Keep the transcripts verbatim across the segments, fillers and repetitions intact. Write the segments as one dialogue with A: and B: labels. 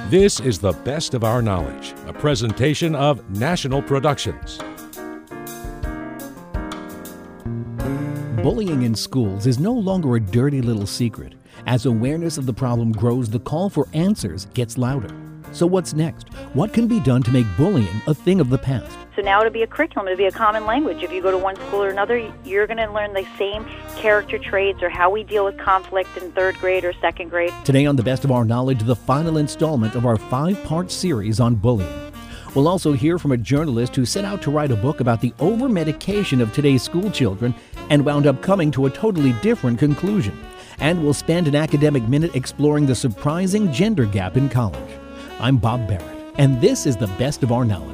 A: This is The Best of Our Knowledge, a presentation of National Productions.
B: Bullying in schools is no longer a dirty little secret. As awareness of the problem grows, the call for answers gets louder. So what's next? What can be done to make bullying a thing of the past?
C: So now it'll be a curriculum, it'll be a common language. If you go to one school or another, you're going to learn the same character traits or how we deal with conflict in third grade or second grade.
B: Today on The Best of Our Knowledge, the final installment of our five-part series on bullying. We'll also hear from a journalist who set out to write a book about the over-medication of today's school children and wound up coming to a totally different conclusion. And we'll spend an academic minute exploring the surprising gender gap in college. I'm Bob Barrett, and this is The Best of Our Knowledge.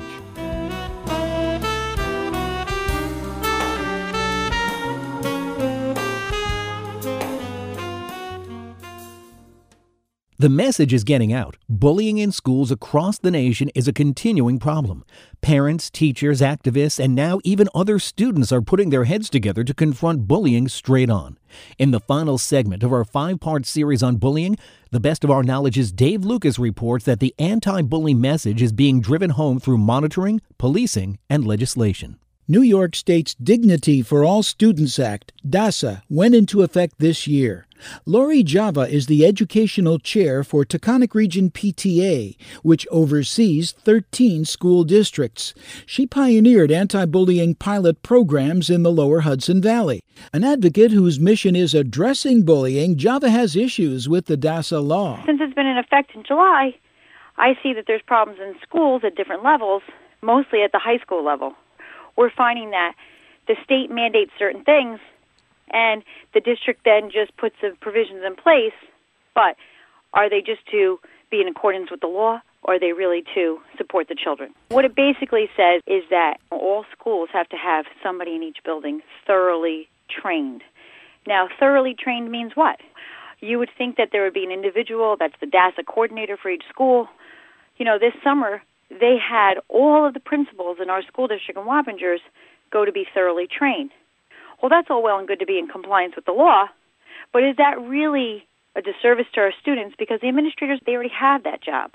B: The message is getting out. Bullying in schools across the nation is a continuing problem. Parents, teachers, activists, and now even other students are putting their heads together to confront bullying straight on. In the final segment of our five-part series on bullying, The Best of Our Knowledge's Dave Lucas reports that the anti-bully message is being driven home through monitoring, policing, and legislation.
D: New York State's Dignity for All Students Act, DASA, went into effect this year. Lori Java is the educational chair for Taconic Region P T A, which oversees thirteen school districts. She pioneered anti-bullying pilot programs in the lower Hudson Valley. An advocate whose mission is addressing bullying, Java has issues with the DASA law.
C: Since it's been in effect in July, I see that there's problems in schools at different levels, mostly at the high school level. We're finding that the state mandates certain things, and the district then just puts the provisions in place, but are they just to be in accordance with the law, or are they really to support the children? What it basically says is that all schools have to have somebody in each building thoroughly trained. Now, thoroughly trained means what? You would think that there would be an individual that's the DASA coordinator for each school. You know, this summer, they had all of the principals in our school district in Wappingers go to be thoroughly trained. Well, that's all well and good to be in compliance with the law, but is that really a disservice to our students? Because the administrators, they already have that job.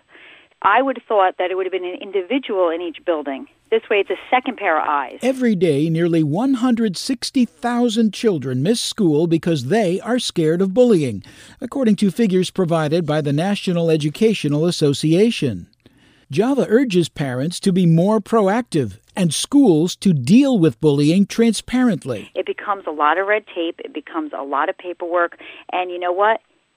C: I would have thought that it would have been an individual in each building. This way, it's a second pair of eyes.
D: Every day, nearly one hundred sixty thousand children miss school because they are scared of bullying, according to figures provided by the National Educational Association. Java urges parents to be more proactive and schools to deal with bullying transparently.
C: It becomes a lot of red tape. It becomes a lot of paperwork. And you know what?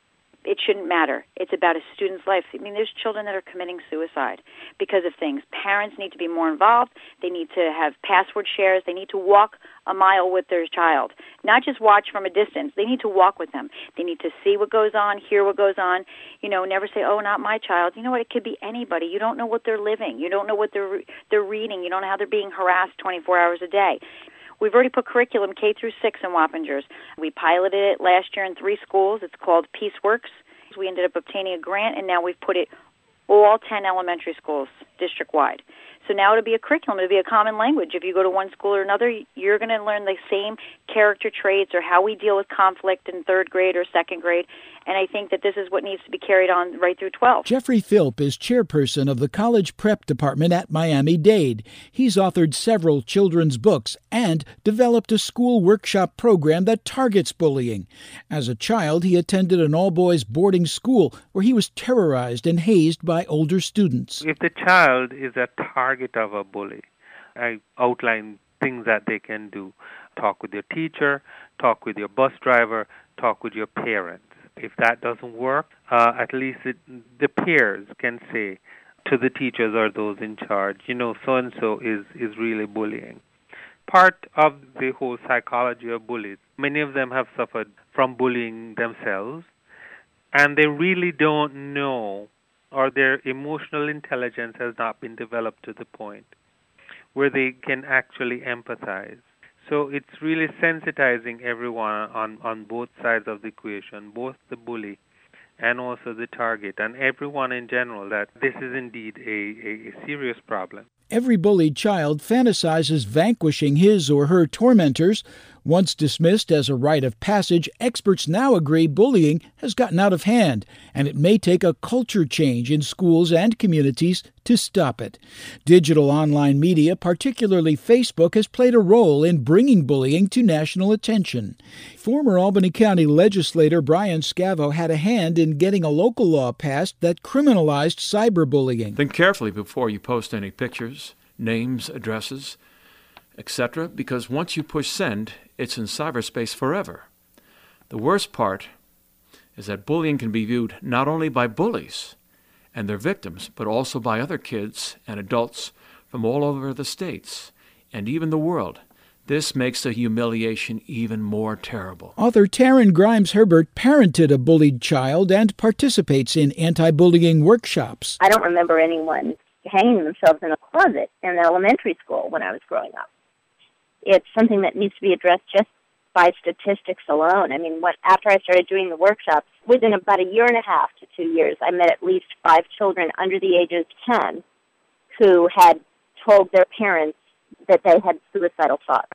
C: It shouldn't matter. It's about a student's life. I mean, there's children that are committing suicide because of things. Parents need to be more involved. They need to have password shares. They need to walk a mile with their child, not just watch from a distance. They need to walk with them. They need to see what goes on, hear what goes on. You know, never say, "Oh, not my child." You know what? It could be anybody. You don't know what they're living. You don't know what they're they're reading. You don't know how they're being harassed twenty-four hours a day. We've already put curriculum K through six in Wappingers. We piloted it last year in three schools. It's called PeaceWorks. We ended up obtaining a grant, and now we've put it all ten elementary schools district-wide. So now it'll be a curriculum. It'll be a common language. If you go to one school or another, you're going to learn the same character traits or how we deal with conflict in third grade or second grade. And I think that this is what needs to be carried on right through twelve.
D: Jeffrey Philp is chairperson of the College Prep Department at Miami-Dade. He's authored several children's books and developed a school workshop program that targets bullying. As a child, he attended an all-boys boarding school where he was terrorized and hazed by older students.
E: If the child is a target of a bully, I outline things that they can do. Talk with your teacher, talk with your bus driver, talk with your parents. If that doesn't work, uh, at least it, the peers can say to the teachers or those in charge, you know, so-and-so is, is really bullying. Part of the whole psychology of bullies, many of them have suffered from bullying themselves, and they really don't know, or their emotional intelligence has not been developed to the point where they can actually empathize. So it's really sensitizing everyone on, on both sides of the equation, both the bully and also the target, and everyone in general, that this is indeed a, a, a serious problem.
D: Every bullied child fantasizes vanquishing his or her tormentors Once dismissed as a rite of passage, experts now agree bullying has gotten out of hand, and it may take a culture change in schools and communities to stop it. Digital online media, particularly Facebook, has played a role in bringing bullying to national attention. Former Albany County legislator Brian Scavo had a hand in getting a local law passed that criminalized cyberbullying.
F: Think carefully before you post any pictures, names, addresses, et cetera, because once you push send, it's in cyberspace forever. The worst part is that bullying can be viewed not only by bullies and their victims, but also by other kids and adults from all over the states and even the world. This makes the humiliation even more terrible.
D: Author Taryn Grimes Herbert parented a bullied child and participates in anti-bullying workshops.
G: I don't remember anyone hanging themselves in a closet in elementary school when I was growing up. It's something that needs to be addressed just by statistics alone. I mean, what, after I started doing the workshops, within about a year and a half to two years, I met at least five children under the age of ten who had told their parents that they had suicidal thoughts.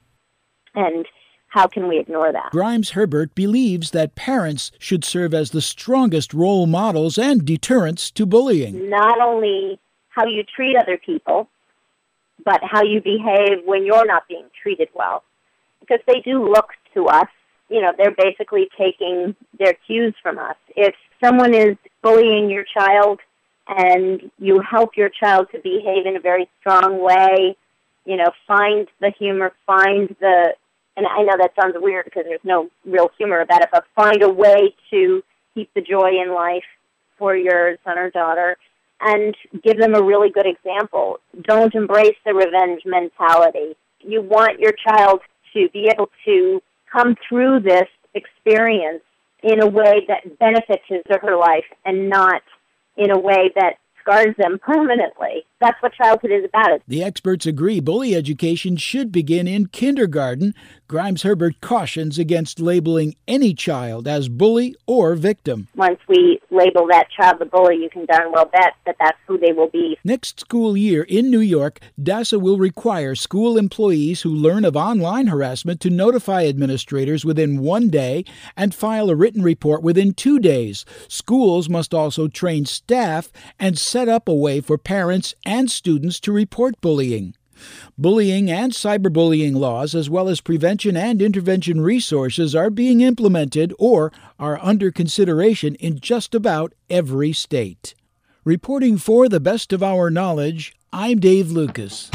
G: And how can we ignore that?
D: Grimes Herbert believes that parents should serve as the strongest role models and deterrents to bullying.
G: Not only how you treat other people, but how you behave when you're not being treated well. Because they do look to us. You know, they're basically taking their cues from us. If someone is bullying your child and you help your child to behave in a very strong way, you know, find the humor, find the, and I know that sounds weird because there's no real humor about it, but find a way to keep the joy in life for your son or daughter and give them a really good example. Don't embrace the revenge mentality. You want your child to be able to come through this experience in a way that benefits his or her life and not in a way that scars them permanently. That's what childhood is about.
D: The experts agree bully education should begin in kindergarten. Grimes Herbert cautions against labeling any child as bully or victim.
G: Once we label that child the bully, you can darn well bet that that's who they will be.
D: Next school year in New York, DASA will require school employees who learn of online harassment to notify administrators within one day and file a written report within two days. Schools must also train staff and set up a way for parents and students to report bullying. Bullying and cyberbullying laws, as well as prevention and intervention resources, are being implemented or are under consideration in just about every state. Reporting for the best of our knowledge, I'm Dave Lucas.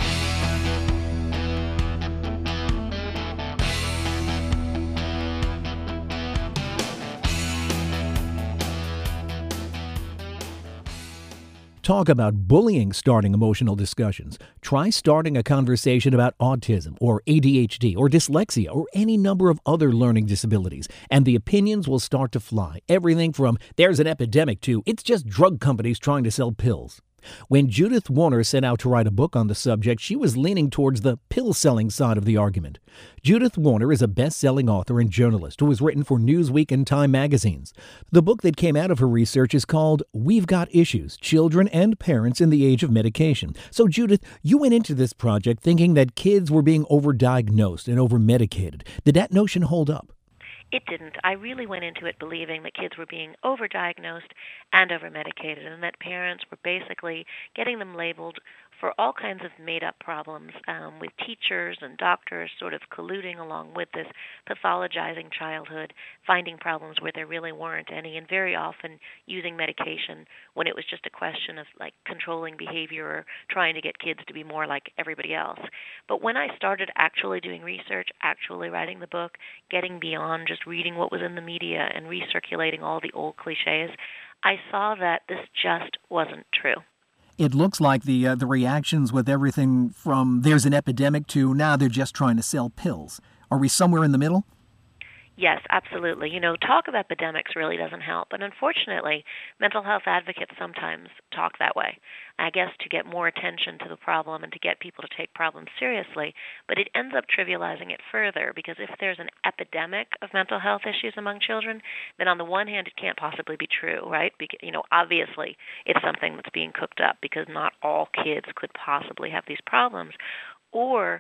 B: Talk about bullying starting emotional discussions. Try starting a conversation about autism or A D H D or dyslexia or any number of other learning disabilities, and the opinions will start to fly. Everything from there's an epidemic to it's just drug companies trying to sell pills. When Judith Warner set out to write a book on the subject, she was leaning towards the pill-selling side of the argument. Judith Warner is a best-selling author and journalist who has written for Newsweek and Time magazines. The book that came out of her research is called We've Got Issues, Children and Parents in the Age of Medication. So, Judith, you went into this project thinking that kids were being overdiagnosed and overmedicated. Did that notion hold up?
H: It didn't. I really went into it believing that kids were being overdiagnosed and overmedicated, and that parents were basically getting them labeled for all kinds of made-up problems, um, with teachers and doctors sort of colluding along with this, pathologizing childhood, finding problems where there really weren't any, and very often using medication when it was just a question of like controlling behavior or trying to get kids to be more like everybody else. But when I started actually doing research, actually writing the book, getting beyond just reading what was in the media and recirculating all the old cliches, I saw that this just wasn't true.
B: It looks like the uh, the reactions with everything from there's an epidemic to now they're just trying to sell pills. Are we somewhere in the middle?
H: Yes, absolutely. You know, talk of epidemics really doesn't help. And unfortunately, mental health advocates sometimes talk that way, I guess to get more attention to the problem and to get people to take problems seriously. But it ends up trivializing it further, because if there's an epidemic of mental health issues among children, then on the one hand, it can't possibly be true, right? Because, you know, obviously it's something that's being cooked up because not all kids could possibly have these problems. Or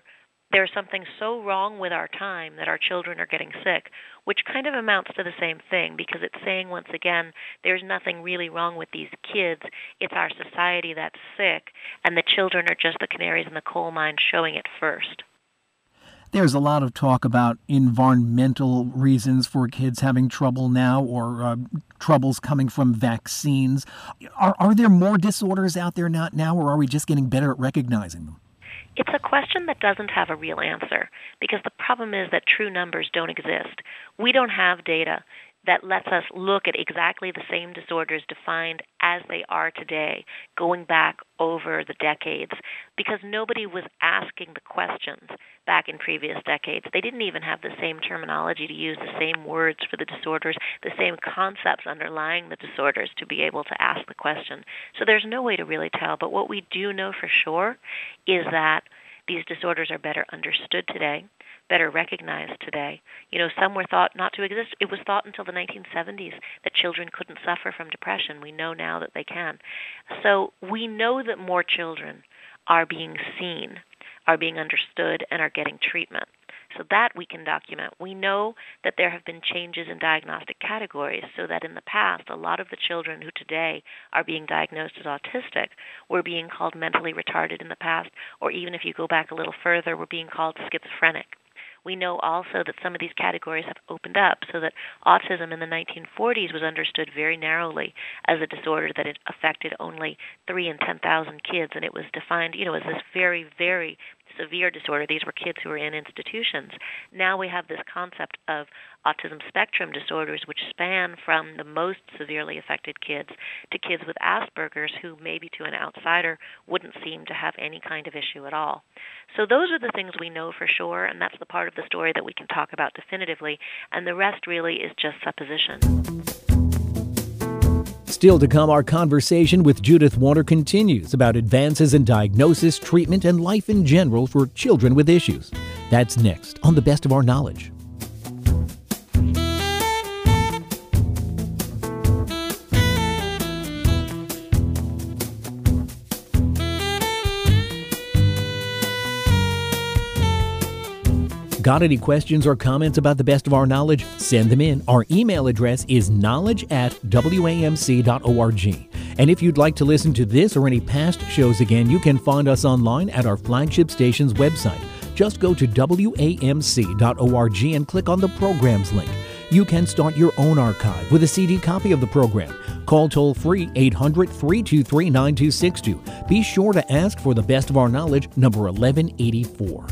H: there's something so wrong with our time that our children are getting sick, which kind of amounts to the same thing, because it's saying, once again, there's nothing really wrong with these kids. It's our society that's sick, and the children are just the canaries in the coal mine showing it first.
B: There's a lot of talk about environmental reasons for kids having trouble now, or uh, troubles coming from vaccines. Are, are there more disorders out there not now, or are we just getting better at recognizing them?
H: It's a question that doesn't have a real answer, because the problem is that true numbers don't exist. We don't have data that lets us look at exactly the same disorders defined as they are today, going back over the decades, because nobody was asking the questions back in previous decades. They didn't even have the same terminology to use, the same words for the disorders, the same concepts underlying the disorders to be able to ask the question. So there's no way to really tell, but what we do know for sure is that these disorders are better understood today, better recognized today. You know, some were thought not to exist. It was thought until the nineteen seventies that children couldn't suffer from depression. We know now that they can. So we know that more children are being seen, are being understood, and are getting treatment. So that we can document. We know that there have been changes in diagnostic categories, so that in the past, a lot of the children who today are being diagnosed as autistic were being called mentally retarded in the past, or even if you go back a little further, were being called schizophrenic. We know also that some of these categories have opened up, so that autism in the nineteen forties was understood very narrowly as a disorder that it affected only three in ten thousand kids, and it was defined, you know, as this very, very severe disorder. These were kids who were in institutions. Now we have this concept of autism spectrum disorders, which span from the most severely affected kids to kids with Asperger's, who maybe to an outsider wouldn't seem to have any kind of issue at all. So those are the things we know for sure, and that's the part of the story that we can talk about definitively, and the rest really is just supposition.
B: Still to come, our conversation with Judith Warner continues about advances in diagnosis, treatment, and life in general for children with issues. That's next on The Best of Our Knowledge. Got any questions or comments about The Best of Our Knowledge? Send them in. Our email address is knowledge at w a m c dot org. And if you'd like to listen to this or any past shows again, you can find us online at our flagship station's website. Just go to w a m c dot org and click on the programs link. You can start your own archive with a C D copy of the program. Call toll-free eight hundred, three two three, nine two six two. Be sure to ask for The Best of Our Knowledge, number eleven eighty-four.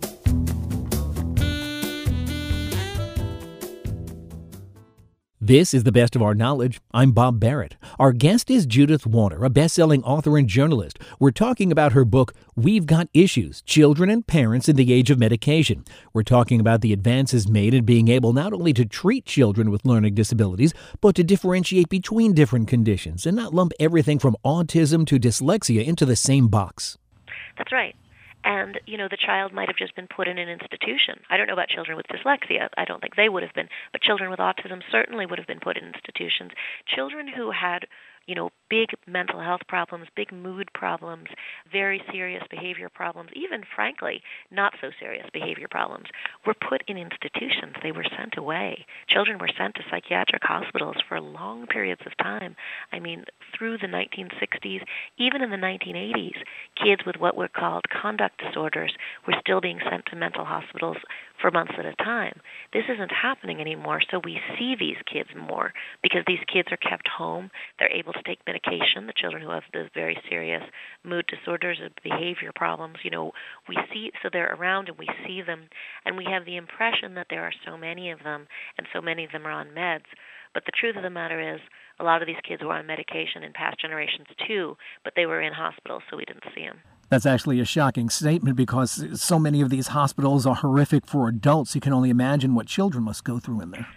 B: This is The Best of Our Knowledge. I'm Bob Barrett. Our guest is Judith Warner, a best-selling author and journalist. We're talking about her book, We've Got Issues, Children and Parents in the Age of Medication. We're talking about the advances made in being able not only to treat children with learning disabilities, but to differentiate between different conditions and not lump everything from autism to dyslexia into the same box.
H: That's right. And, you know, the child might have just been put in an institution. I don't know about children with dyslexia. I don't think they would have been. But children with autism certainly would have been put in institutions. Children who had, you know, big mental health problems, big mood problems, very serious behavior problems, even, frankly, not so serious behavior problems, were put in institutions. They were sent away. Children were sent to psychiatric hospitals for long periods of time. I mean, through the nineteen sixties, even in the nineteen eighties, kids with what were called conduct disorders were still being sent to mental hospitals for months at a time. This isn't happening anymore, so we see these kids more because these kids are kept home. They're able to take medication. The children who have the very serious mood disorders and behavior problems, you know, we see, so they're around and we see them, and we have the impression that there are so many of them, and so many of them are on meds. But the truth of the matter is, a lot of these kids were on medication in past generations too, but they were in hospitals, so we didn't see them.
B: That's actually a shocking statement because so many of these hospitals are horrific for adults. You can only imagine what children must go through in there.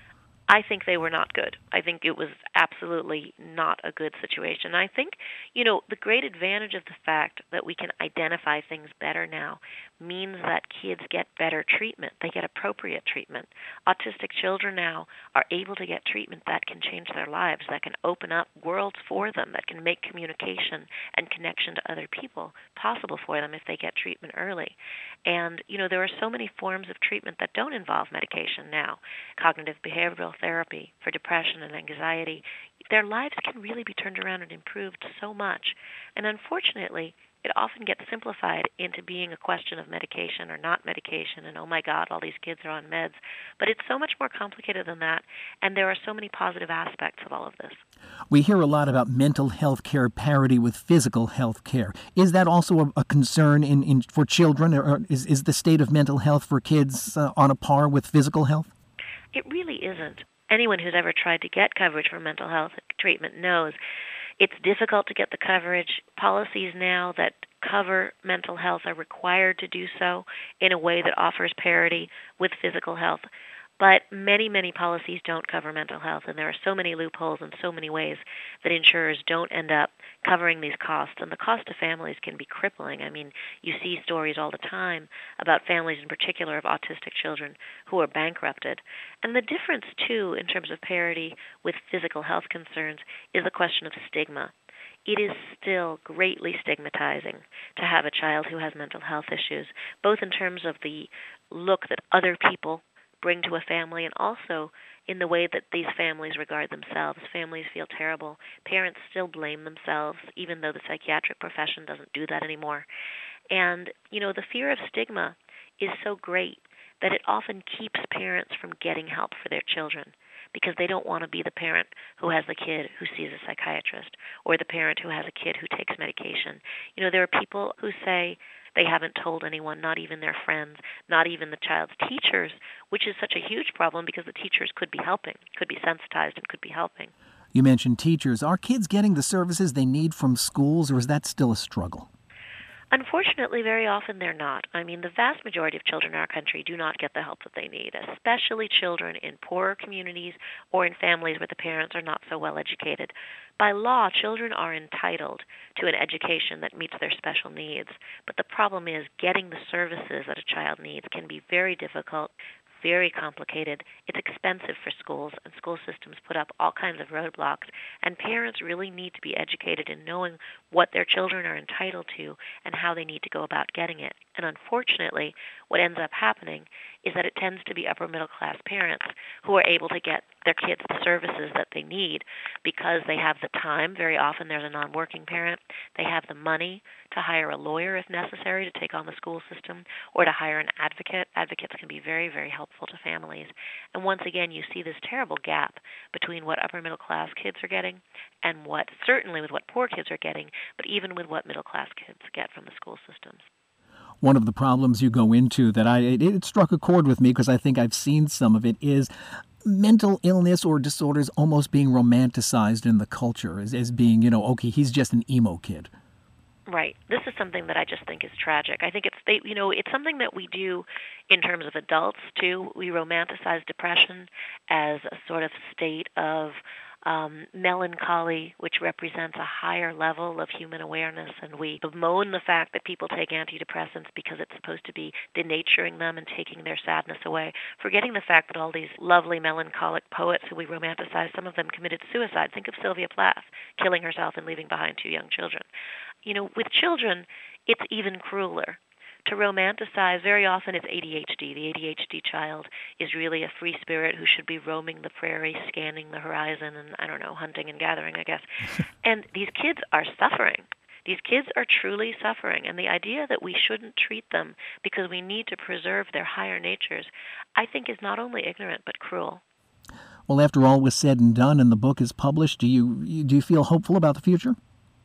H: I think they were not good. I think it was absolutely not a good situation. I think, you know, the great advantage of the fact that we can identify things better now means that kids get better treatment. They get appropriate treatment. Autistic children now are able to get treatment that can change their lives, that can open up worlds for them, that can make communication and connection to other people possible for them if they get treatment early. And, you know, there are so many forms of treatment that don't involve medication now. Cognitive behavioral therapy for depression and anxiety. Their lives can really be turned around and improved so much. And unfortunately, it often gets simplified into being a question of medication or not medication, and oh my God, all these kids are on meds. But it's so much more complicated than that, and there are so many positive aspects of all of this.
B: We hear a lot about mental health care parity with physical health care. Is that also a, a concern in, in for children, or is, is the state of mental health for kids uh, on a par with physical health?
H: It really isn't. Anyone who's ever tried to get coverage for mental health treatment knows it's difficult to get the coverage. Policies now that cover mental health are required to do so in a way that offers parity with physical health. But many, many policies don't cover mental health, and there are so many loopholes and so many ways that insurers don't end up covering these costs. And the cost to families can be crippling. I mean, you see stories all the time about families in particular of autistic children who are bankrupted. And the difference, too, in terms of parity with physical health concerns is the question of stigma. It is still greatly stigmatizing to have a child who has mental health issues, both in terms of the look that other people bring to a family, and also in the way that these families regard themselves. Families feel terrible. Parents still blame themselves, even though the psychiatric profession doesn't do that anymore. And, you know, the fear of stigma is so great that it often keeps parents from getting help for their children, because they don't want to be the parent who has the kid who sees a psychiatrist, or the parent who has a kid who takes medication. You know, there are people who say they haven't told anyone, not even their friends, not even the child's teachers, which is such a huge problem because the teachers could be helping, could be sensitized and could be helping.
B: You mentioned teachers. Are kids getting the services they need from schools, or is that still a struggle?
H: Unfortunately, very often they're not. I mean, the vast majority of children in our country do not get the help that they need, especially children in poorer communities or in families where the parents are not so well educated. By law, children are entitled to an education that meets their special needs, but the problem is getting the services that a child needs can be very difficult, very complicated. It's expensive for schools, and school systems put up all kinds of roadblocks, and parents really need to be educated in knowing what their children are entitled to and how they need to go about getting it. And unfortunately, what ends up happening is that it tends to be upper middle class parents who are able to get their kids the services that they need because they have the time. Very often there's a non-working parent. They have the money to hire a lawyer if necessary to take on the school system, or to hire an advocate. Advocates can be very, very helpful to families. And once again, you see this terrible gap between what upper middle class kids are getting and what, certainly with what poor kids are getting, but even with what middle class kids get from the school systems.
B: One of the problems you go into that I it, it struck a chord with me because I think I've seen some of it is mental illness or disorders almost being romanticized in the culture as, as being, you know, okay, he's just an emo kid.
H: Right. This is something that I just think is tragic. I think it's, they, you know, it's something that we do in terms of adults, too. We romanticize depression as a sort of state of um, melancholy, which represents a higher level of human awareness. And we bemoan the fact that people take antidepressants because it's supposed to be denaturing them and taking their sadness away, forgetting the fact that all these lovely melancholic poets who we romanticize, some of them committed suicide. Think of Sylvia Plath, killing herself and leaving behind two young children. You know, with children, it's even crueler. To romanticize, very often it's A D H D. The A D H D child is really a free spirit who should be roaming the prairie, scanning the horizon, and, I don't know, hunting and gathering, I guess. And these kids are suffering. These kids are truly suffering. And the idea that we shouldn't treat them because we need to preserve their higher natures, I think is not only ignorant but cruel.
B: Well, after all was said and done and the book is published, do you do you feel hopeful about the future?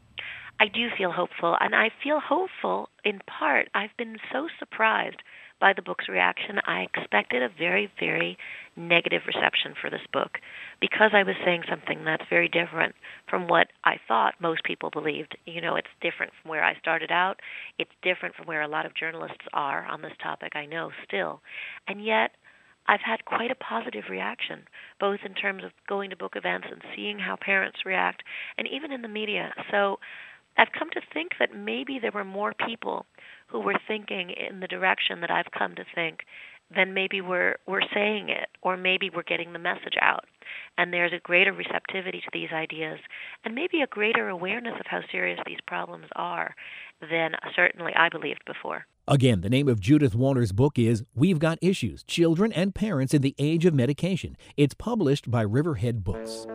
H: I do feel hopeful, and I feel hopeful in part. I've been so surprised by the book's reaction. I expected a very, very negative reception for this book because I was saying something that's very different from what I thought most people believed. You know, it's different from where I started out. It's different from where a lot of journalists are on this topic, I know, still. And yet, I've had quite a positive reaction, both in terms of going to book events and seeing how parents react, and even in the media. So I've come to think that maybe there were more people who were thinking in the direction that I've come to think than maybe we're, we're saying it, or maybe we're getting the message out. And there's a greater receptivity to these ideas, and maybe a greater awareness of how serious these problems are than certainly I believed before.
B: Again, the name of Judith Warner's book is We've Got Issues, Children and Parents in the Age of Medication. It's published by Riverhead Books.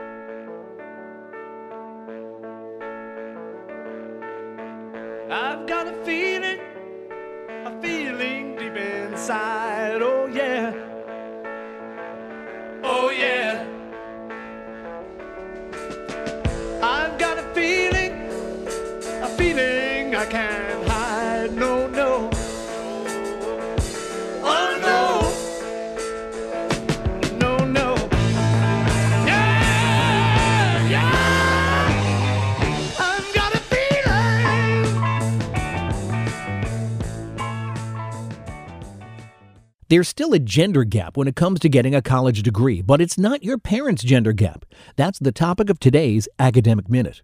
I: I've got a feeling, a feeling deep inside, oh yeah, oh yeah. I've got a feeling, a feeling I can't hide, no, no, oh no, no, no, yeah, yeah, I've got a feeling.
B: There's still a gender gap when it comes to getting a college degree, but it's not your parents' gender gap. That's the topic of today's Academic Minute.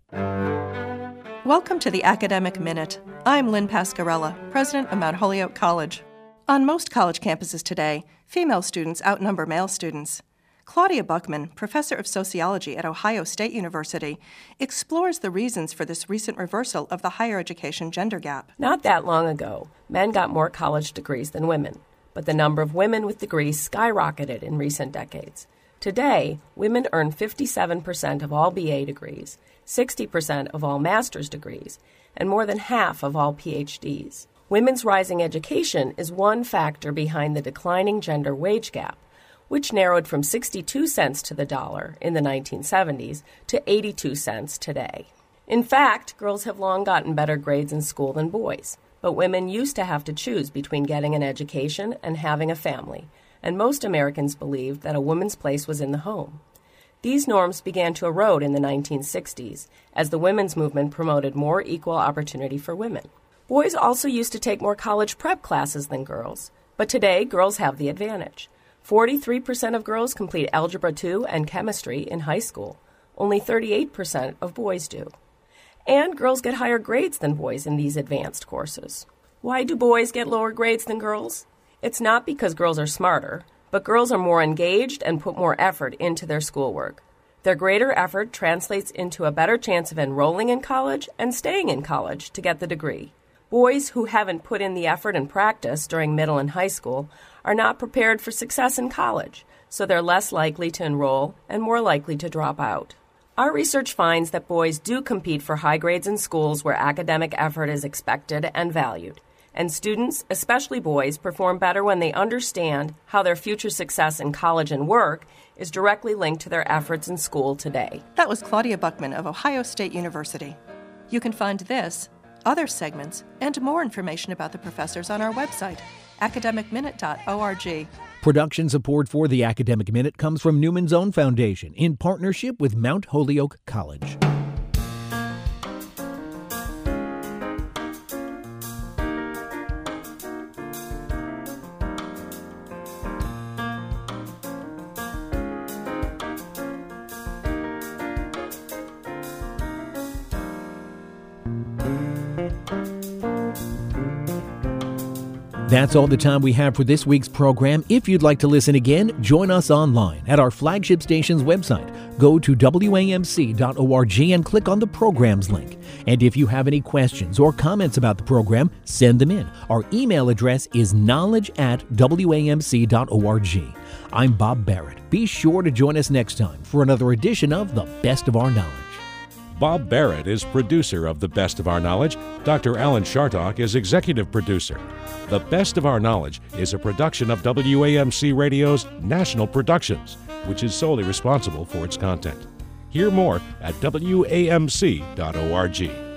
J: Welcome to the Academic Minute. I'm Lynn Pascarella, president of Mount Holyoke College. On most college campuses today, female students outnumber male students. Claudia Buckman, professor of sociology at Ohio State University, explores the reasons for this recent reversal of the higher education gender gap.
K: Not that long ago, men got more college degrees than women, but the number of women with degrees skyrocketed in recent decades. Today, women earn fifty-seven percent of all B A degrees, sixty percent of all master's degrees, and more than half of all P H Ds. Women's rising education is one factor behind the declining gender wage gap, which narrowed from sixty-two cents to the dollar in the nineteen seventies to eighty-two cents today. In fact, girls have long gotten better grades in school than boys, but women used to have to choose between getting an education and having a family, and most Americans believed that a woman's place was in the home. These norms began to erode in the nineteen sixties as the women's movement promoted more equal opportunity for women. Boys also used to take more college prep classes than girls, but today girls have the advantage. forty-three percent of girls complete Algebra two and chemistry in high school. Only thirty-eight percent of boys do. And girls get higher grades than boys in these advanced courses. Why do boys get lower grades than girls? It's not because girls are smarter, but girls are more engaged and put more effort into their schoolwork. Their greater effort translates into a better chance of enrolling in college and staying in college to get the degree. Boys who haven't put in the effort and practice during middle and high school are not prepared for success in college, so they're less likely to enroll and more likely to drop out. Our research finds that boys do compete for high grades in schools where academic effort is expected and valued. And students, especially boys, perform better when they understand how their future success in college and work is directly linked to their efforts in school today.
J: That was Claudia Buckman of Ohio State University. You can find this, other segments, and more information about the professors on our website, academic minute dot org.
B: Production support for the Academic Minute comes from Newman's Own Foundation in partnership with Mount Holyoke College. That's all the time we have for this week's program. If you'd like to listen again, join us online at our flagship station's website. Go to W A M C dot org and click on the programs link. And if you have any questions or comments about the program, send them in. Our email address is knowledge at W A M C dot org. I'm Bob Barrett. Be sure to join us next time for another edition of The Best of Our Knowledge.
A: Bob Barrett is producer of The Best of Our Knowledge. Doctor Alan Chartock is executive producer. The Best of Our Knowledge is a production of W A M C Radio's National Productions, which is solely responsible for its content. Hear more at W A M C dot org.